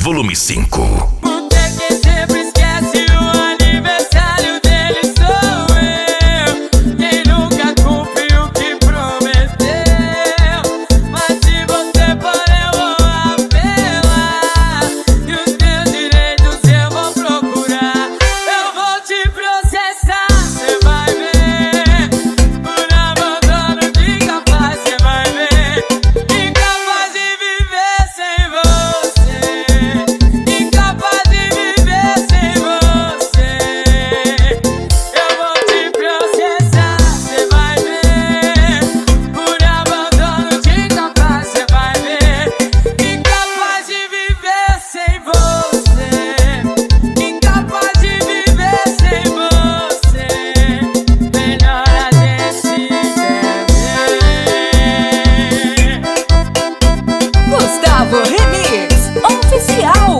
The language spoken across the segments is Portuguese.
volume 5. Remix oficial.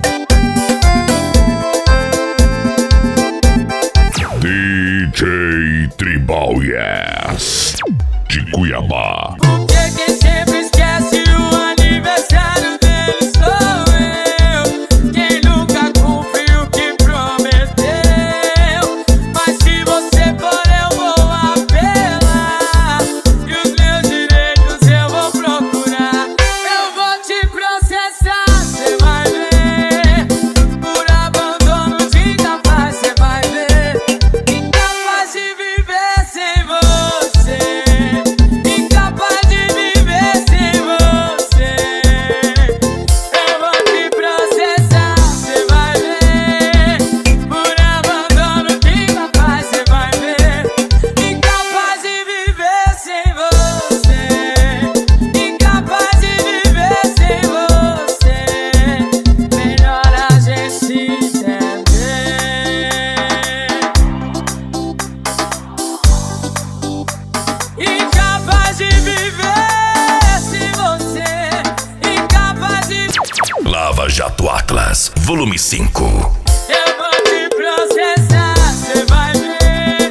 DJ Tribal Yes de Cuiabá. Porque quem sempre esquece o aniversário dele sou eu. Quem nunca cumpriu o que prometeu. Mas se você for eu vou apelar. E os meus direitos eu vou procurar. Eu vou te processar, cê vai ver. Por abandono de incapaz, cê vai ver. Incapaz de viver sem você. Incapaz de viver sem você. Eu vou te processar, cê vai ver. Por abandono de incapaz, cê vai ver. Incapaz de viver sem você. Incapaz de viver sem você. Melhor a gente se entender. Incapaz de viver sem você. Incapaz de... Lava Jato Atlas, volume 5. Eu vou te processar, cê vai ver.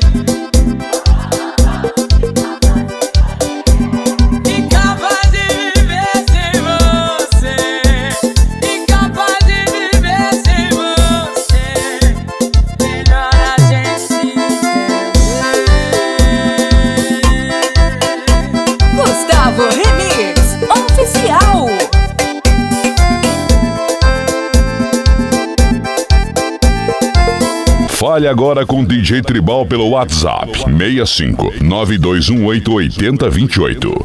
Incapaz de viver sem você. Incapaz de viver sem você. Melhor a gente se entender. Gustavo Remix oficial. Fale agora com DJ Tribal pelo WhatsApp 65 921888028.